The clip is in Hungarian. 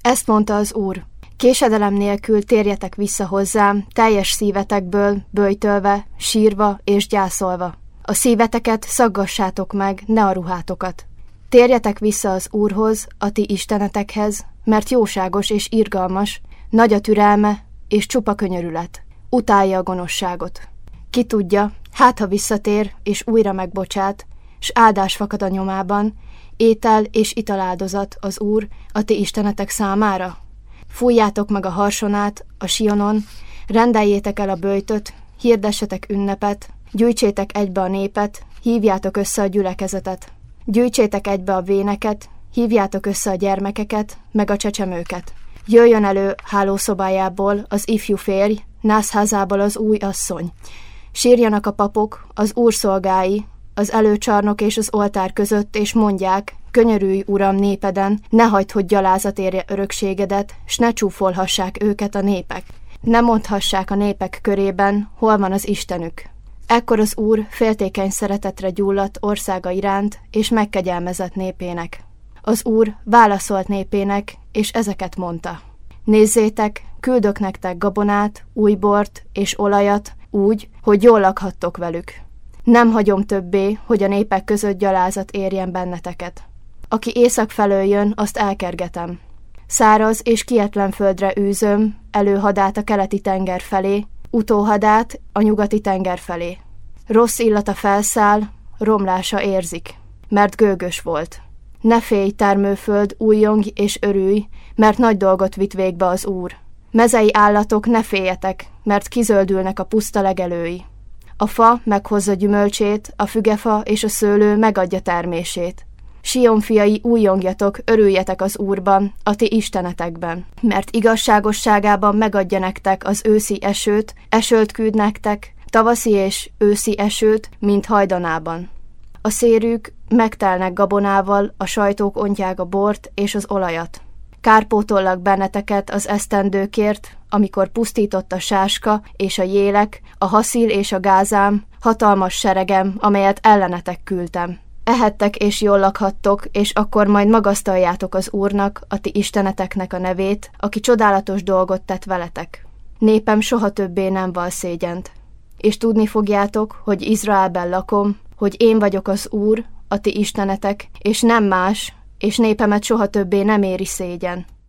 Ezt mondta az Úr: késedelem nélkül térjetek vissza hozzám, teljes szívetekből, böjtölve, sírva és gyászolva. A szíveteket szaggassátok meg, ne a ruhátokat. Térjetek vissza az Úrhoz, a ti istenetekhez, mert jóságos és irgalmas, nagy a türelme és csupa könyörület. Utálja a gonoszságot. Ki tudja, hát ha visszatér és újra megbocsát, s áldás fakad a nyomában, étel és italáldozat az Úr a ti istenetek számára? Fújjátok meg a harsonát a Sionon, rendeljétek el a böjtöt, hirdessetek ünnepet, gyűjtsétek egybe a népet, hívjátok össze a gyülekezetet. Gyűjtsétek egybe a véneket, hívjátok össze a gyermekeket, meg a csecsemőket. Jöjjön elő hálószobájából az ifjú férj, nászházából az új asszony. Sírjanak a papok, az Úr szolgái, az előcsarnok és az oltár között, és mondják: könyörülj, Uram, népeden, ne hagyd, hogy gyalázat érje örökségedet, s ne csúfolhassák őket a népek. Ne mondhassák a népek körében, hol van az Istenük. Ekkor az Úr féltékeny szeretetre gyulladt országa iránt, és megkegyelmezett népének. Az Úr válaszolt népének, és ezeket mondta: nézzétek, küldök nektek gabonát, új bort és olajat, úgy, hogy jól lakhattok velük. Nem hagyom többé, hogy a népek között gyalázat érjen benneteket. Aki észak felől jön, azt elkergetem. Száraz és kietlen földre űzöm elő hadát a keleti tenger felé, utóhadát a nyugati tenger felé. Rossz illata felszáll, romlása érzik, mert gőgös volt. Ne félj, termőföld, újjongj és örülj, mert nagy dolgot vitt végbe az Úr. Mezei állatok, ne féljetek, mert kizöldülnek a puszta legelői. A fa meghozza gyümölcsét, a fügefa és a szőlő megadja termését. Sion fiai, újjongjatok, örüljetek az Úrban, a ti istenetekben, mert igazságosságában megadja nektek az őszi esőt, esőt küld nektek, tavaszi és őszi esőt, mint hajdanában. A szérűk megtelnek gabonával, a sajtók ontják a bort és az olajat. Kárpótollak benneteket az esztendőkért, amikor pusztított a sáska és a jélek, a haszil és a gázám, hatalmas seregem, amelyet ellenetek küldtem. Ehettek és jól lakhattok, és akkor majd magasztaljátok az Úrnak, a ti isteneteknek a nevét, aki csodálatos dolgot tett veletek. Népem soha többé nem val szégyent. És tudni fogjátok, hogy Izraelben lakom, hogy én vagyok az Úr, a ti istenetek, és nem más, és népemet soha többé nem éri szégyen.